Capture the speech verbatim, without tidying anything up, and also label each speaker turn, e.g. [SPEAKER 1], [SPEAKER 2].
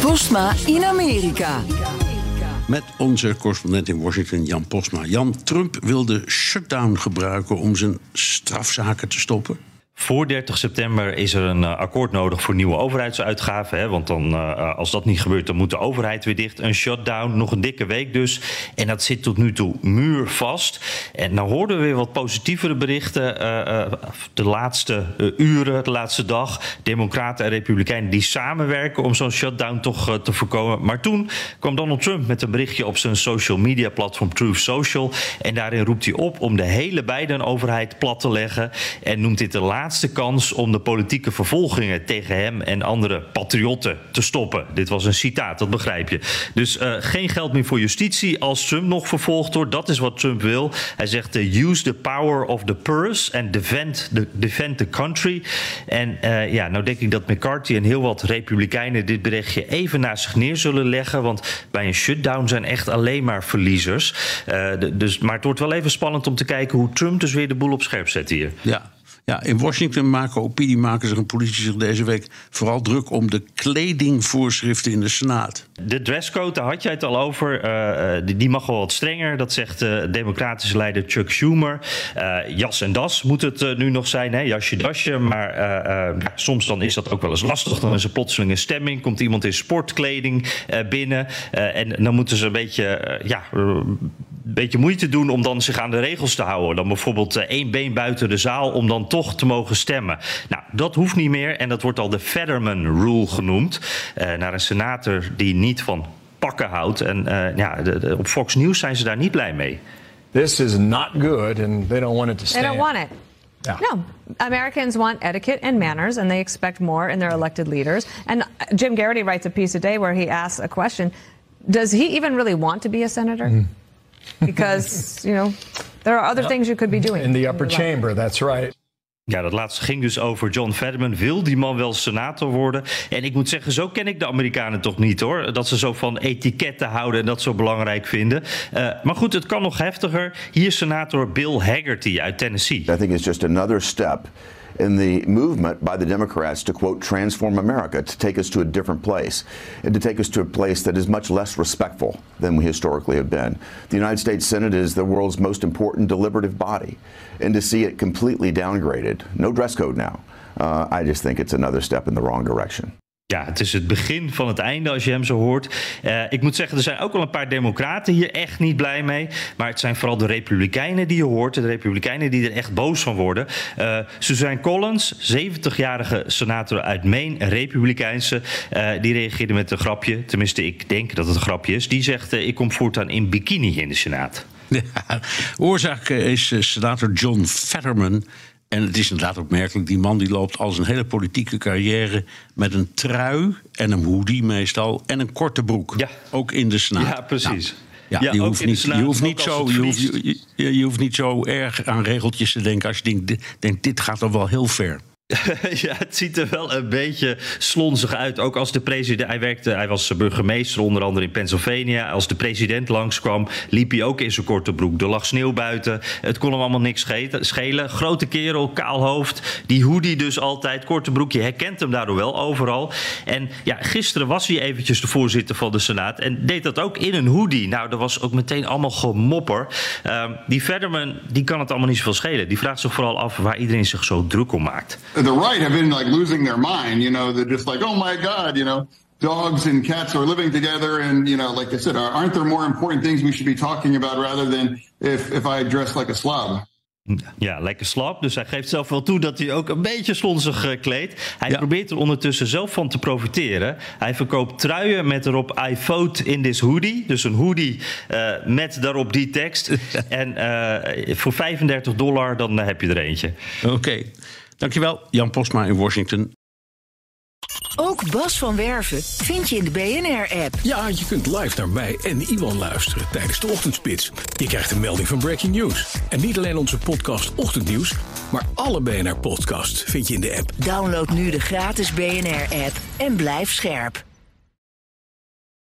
[SPEAKER 1] Postma in Amerika.
[SPEAKER 2] Met onze correspondent in Washington, Jan Postma. Jan, Trump wil de shutdown gebruiken om zijn strafzaken te stoppen.
[SPEAKER 3] Voor dertig september is er een uh, akkoord nodig voor nieuwe overheidsuitgaven. Hè, want dan, uh, als dat niet gebeurt, dan moet de overheid weer dicht. Een shutdown, nog een dikke week dus. En dat zit tot nu toe muurvast. En nou hoorden we weer wat positievere berichten. Uh, uh, de laatste uh, uren, de laatste dag. Democraten en Republikeinen die samenwerken om zo'n shutdown toch uh, te voorkomen. Maar toen kwam Donald Trump met een berichtje op zijn social media platform Truth Social. En daarin roept hij op om de hele Biden-overheid plat te leggen. En noemt dit de laatste kans om de politieke vervolgingen tegen hem en andere patriotten te stoppen. Dit was een citaat, dat begrijp je. Dus uh, geen geld meer voor justitie als Trump nog vervolgd wordt. Dat is wat Trump wil. Hij zegt uh, use the power of the purse and defend the, defend the country. En uh, ja, nou denk ik dat McCarthy en heel wat Republikeinen dit berichtje even naast zich neer zullen leggen. Want bij een shutdown zijn echt alleen maar verliezers. Uh, de, dus, maar het wordt wel even spannend om te kijken hoe Trump dus weer de boel op scherp zet hier.
[SPEAKER 2] Ja. Ja, in Washington maken opiniemakers en politici zich deze week vooral druk om de kledingvoorschriften in de Senaat.
[SPEAKER 3] De dresscode, daar had jij het al over. Uh, die, die mag wel wat strenger. Dat zegt de democratische leider Chuck Schumer. Uh, jas en das moet het uh, nu nog zijn, hè? Jasje, dasje. Maar uh, uh, soms dan is dat ook wel eens lastig. Dan is er plotseling een stemming. Komt iemand in sportkleding uh, binnen. Uh, en dan moeten ze een beetje, uh, ja, uh, een beetje moeite doen om dan zich aan de regels te houden. Dan bijvoorbeeld uh, één been buiten de zaal om dan toch te mogen stemmen. Nou, dat hoeft niet meer en dat wordt al de Fetterman Rule genoemd. Uh, naar een senator die niet van pakken houdt. En uh, ja, de, de, op Fox News zijn ze daar niet blij mee.
[SPEAKER 4] This is not good and they don't want it to stand.
[SPEAKER 5] They don't want it.
[SPEAKER 4] Yeah.
[SPEAKER 5] No, Americans want etiquette and manners, and they expect more in their elected leaders. And Jim Garrity writes a piece today where he asks a question: does he even really want to be a senator? Mm. Because, you know, there are other things you could be doing.
[SPEAKER 4] In the upper chamber, that's right.
[SPEAKER 3] Ja, dat laatste ging dus over John Fetterman. Wil die man wel senator worden? En ik moet zeggen, zo ken ik de Amerikanen toch niet, hoor. Dat ze zo van etiketten houden en dat zo belangrijk vinden. Uh, maar goed, het kan nog heftiger. Hier is senator Bill Hagerty uit Tennessee.
[SPEAKER 6] I think it's just another step in the movement by the Democrats to, quote, transform America, to take us to a different place, and to take us to a place that is much less respectful than we historically have been. The United States Senate is the world's most important deliberative body, and to see it completely downgraded, no dress code now, uh, I just think it's another step in the wrong direction.
[SPEAKER 3] Ja, het is het begin van het einde als je hem zo hoort. Uh, ik moet zeggen, er zijn ook wel een paar democraten hier echt niet blij mee. Maar het zijn vooral de republikeinen die je hoort. De republikeinen die er echt boos van worden. Uh, Suzanne Collins, zeventigjarige senator uit Maine, republikeinse. Uh, die reageerde met een grapje. Tenminste, ik denk dat het een grapje is. Die zegt, uh, ik kom voortaan in bikini in de Senaat.
[SPEAKER 2] Ja, oorzaak is uh, senator John Fetterman. En het is inderdaad opmerkelijk, die man die loopt al zijn hele politieke carrière met een trui en een hoodie meestal en een korte broek.
[SPEAKER 3] Ja.
[SPEAKER 2] Ook in de Senaat.
[SPEAKER 3] Ja, precies.
[SPEAKER 2] Nou, ja,
[SPEAKER 3] ja,
[SPEAKER 2] je, hoeft niet,
[SPEAKER 3] Senaat,
[SPEAKER 2] je hoeft niet zo, je hoeft,
[SPEAKER 3] je,
[SPEAKER 2] je, je hoeft niet zo erg aan regeltjes te denken als je denkt, denkt dit gaat dan wel heel ver.
[SPEAKER 3] Ja, het ziet er wel een beetje slonzig uit. Ook als de president, hij werkte, hij was burgemeester onder andere in Pennsylvania. Als de president langskwam, liep hij ook in zijn korte broek. Er lag sneeuw buiten. Het kon hem allemaal niks schelen. Grote kerel, kaal hoofd. Die hoodie dus altijd, korte broek. Je herkent hem daardoor wel overal. En ja, gisteren was hij eventjes de voorzitter van de Senaat en deed dat ook in een hoodie. Nou, dat was ook meteen allemaal gemopper. Uh, die Fetterman, die kan het allemaal niet zoveel schelen. Die vraagt zich vooral af waar iedereen zich zo druk om maakt.
[SPEAKER 7] The right have been like losing their mind, you know, they're just like, oh my God, you know, dogs and cats are living together and, you know, like I said, aren't there more important things we should be talking about rather than if, if I dress like a slob?
[SPEAKER 3] Ja, lekker slap. Dus hij geeft zelf wel toe dat hij ook een beetje slonzig uh, kleedt. Hij ja. probeert er ondertussen zelf van te profiteren. Hij verkoopt truien met erop I vote in this hoodie. Dus een hoodie uh, met daarop die tekst. En uh, voor vijfendertig dollar dan uh, heb je er eentje.
[SPEAKER 2] Oké. Okay. Dankjewel, Jan Postma in Washington.
[SPEAKER 1] Ook Bas van Werven vind je in de B N R-app.
[SPEAKER 8] Ja, je kunt live naar mij en Iwan luisteren tijdens de ochtendspits. Je krijgt een melding van Breaking News. En niet alleen onze podcast Ochtendnieuws, maar alle B N R-podcasts vind je in de app.
[SPEAKER 1] Download nu de gratis B N R-app en blijf scherp.